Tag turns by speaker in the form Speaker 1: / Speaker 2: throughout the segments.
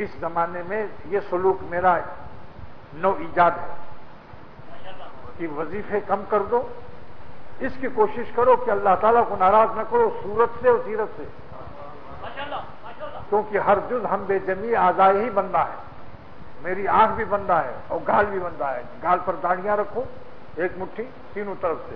Speaker 1: اس زمانے میں یہ سلوک میرا نو ایجاد ہے کہ وظیفے کم کر دو، اس کی کوشش کرو کہ اللہ تعالیٰ کو ناراض نہ کرو صورت سے اور سیرت سے، کیونکہ ہر جز ہم بے جمی اعضاء ہی بندہ ہے. میری آنکھ بھی بندہ ہے اور گال بھی بندہ ہے. گال پر داڑیاں رکھو ایک مٹھی تینوں طرف سے،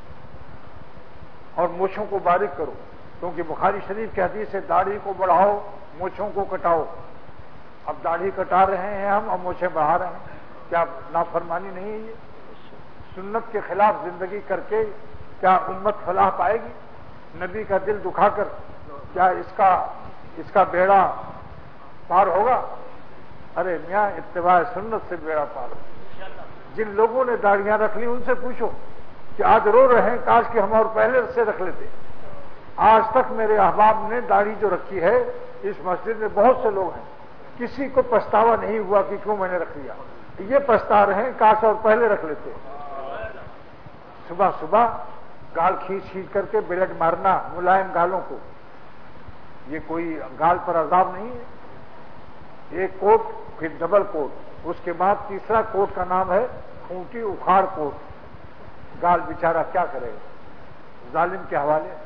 Speaker 1: اور مونچھوں کو باریک کرو، کیونکہ بخاری شریف کی حدیث ہے داڑھی کو بڑھاؤ مونچھوں کو کٹاؤ. اب داڑھی کٹا رہے ہیں ہم اور مونچھیں بڑھا رہے ہیں، کیا نافرمانی نہیں ہے؟ یہ سنت کے خلاف زندگی کر کے کیا امت فلاح پائے گی؟ نبی کا دل دکھا کر کیا اس کا بیڑا پار ہوگا؟ ارے میاں اتباع سنت سے بیڑا پار ہو. جن لوگوں نے داڑیاں رکھ لی ان سے پوچھو کہ آج رو رہے ہیں کاش کہ ہم اور پہلے سے رکھ لیتے. آج تک میرے احباب نے داڑھی جو رکھی ہے اس مسجد میں بہت سے لوگ ہیں، کسی کو پچھتاوا نہیں ہوا کہ کیوں میں نے رکھ لیا. یہ پچھتا رہے ہیں کاش اور پہلے رکھ لیتے. صبح صبح گال کھینچ کھینچ کر کے بلیڈ مارنا ملائم گالوں کو، یہ کوئی گال پر عذاب نہیں ہے. ایک کوٹ پھر ڈبل کوٹ، اس کے بعد تیسرا کوٹ کا نام ہے اونٹی اکھاڑ کوٹ. گال بیچارہ کیا کرے گا، ظالم کے حوالے.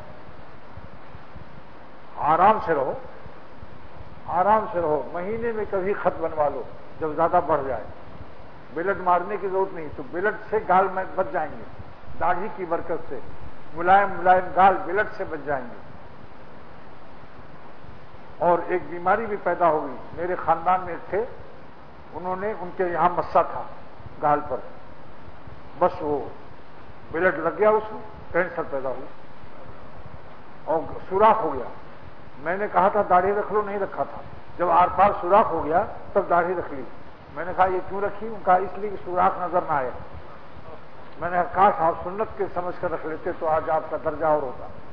Speaker 1: آرام سے رہو، آرام سے رہو. مہینے میں کبھی خط بنوا لو جب زیادہ بڑھ جائے. بلڈ مارنے کی ضرورت نہیں، تو بلڈ سے گال میں بچ جائیں گے. داڑھی کی برکت سے ملائم ملائم گال بلڈ سے بچ جائیں گے. اور ایک بیماری بھی پیدا ہوگی. میرے خاندان میں تھے، انہوں نے ان کے یہاں مسا تھا گال پر، بس وہ بلڈ لگ گیا، اس میں کینسر پیدا ہوا اور سوراخ ہو گیا. میں نے کہا تھا داڑھی رکھ لو، نہیں رکھا تھا. جب آر پار سوراخ ہو گیا تب داڑھی رکھ لی. میں نے کہا یہ کیوں رکھی؟ ان کا اس لیے کہ سوراخ نظر نہ آئے. میں نے کہا کاش آپ سنت کے سمجھ کر رکھ لیتے تو آج آپ کا درجہ اور ہوتا.